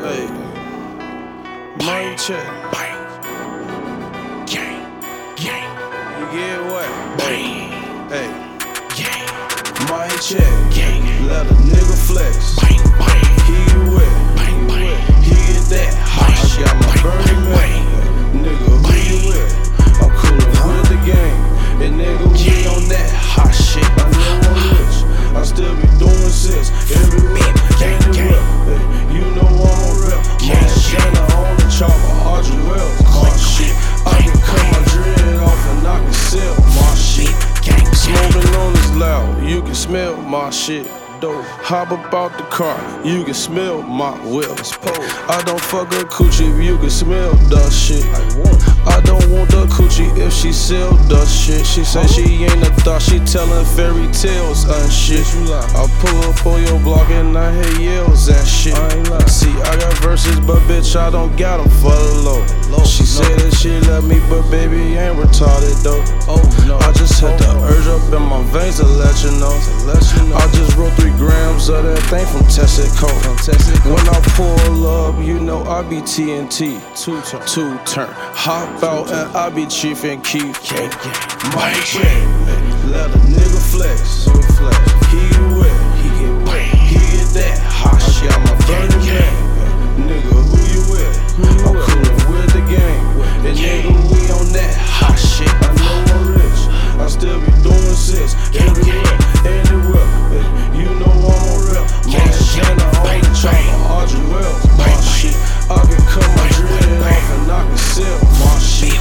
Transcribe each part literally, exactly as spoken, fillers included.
Hey, mind check. Bang. Gang. Gang. You get what? Bang. Hey, Gang. mind check. Gang. Let a nigga flex. Bang. Bang. He get wet. Bang. Bang. He get that hot. I got my Burning Man. Nigga, who you with? I'm coolin' with the gang. And nigga, we on that hot shit. I know I'm rich. I still be doing six everywhere. Anywhere. Hey, you know I'm a rep. Montana on the chopper. Audrey Wells. My shit. I can cut my dread off and I can sell my shit. Smoking on is loud. You can smell my shit. Dope. Hop up out the car, you can smell my whips. I don't fuck a coochie if you can smell the shit. I don't want the coochie if she sell the shit. She say she ain't a thought, she tellin' fairy tales and shit. I pull up on your block and I hear yells and shit. See, I got verses, but bitch, I don't got them for the low. She say that she love me, but baby, ain't retarded though. I just had the urge up in my veins to let you know. I just wrote three grams of that thing from Texaco. When I pull up, you know I be T N T. Two turn, two turn. Hop out and I be Chief and Keef. My check, let a nigga flex. He get wet, he get wet, he get that hot shit. I got my Burning Man. Nigga, who you with? I'm coolin' with the gang. And nigga, we on that hot shit. I know I'm rich. I still be doing six everywhere, anywhere. You know I'm a rep. Montana on the chopper. Audrey Wells. My shit. I can cut my dread off and I can sell my shit.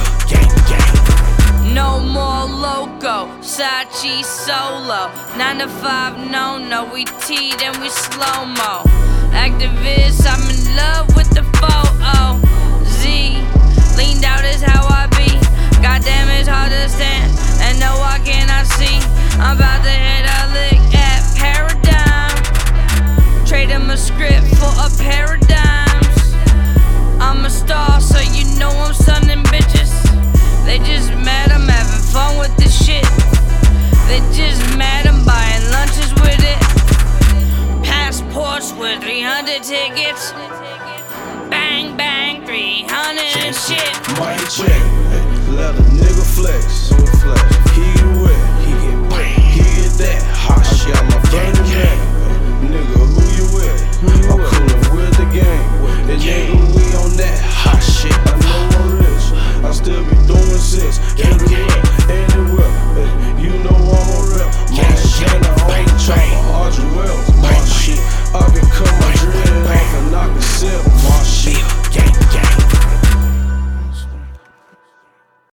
No more loco, Sachi solo. Nine to five, no, no, we T, then we slow mo. Activist, I'm in love with the photo. Z, leaned out is how I be. Goddamn, it's hard to stand, and no, I cannot see. I'm about to hit a lick at Paradigm. Trade him a script for a pair of dimes. I'm a star, so you know I'm sunning bitches. They just mad I'm having fun with this shit. They just mad I'm buying lunches with it. Passports with three hundred tickets. Bang, bang, three hundred and shit. My check, let a nigga flex.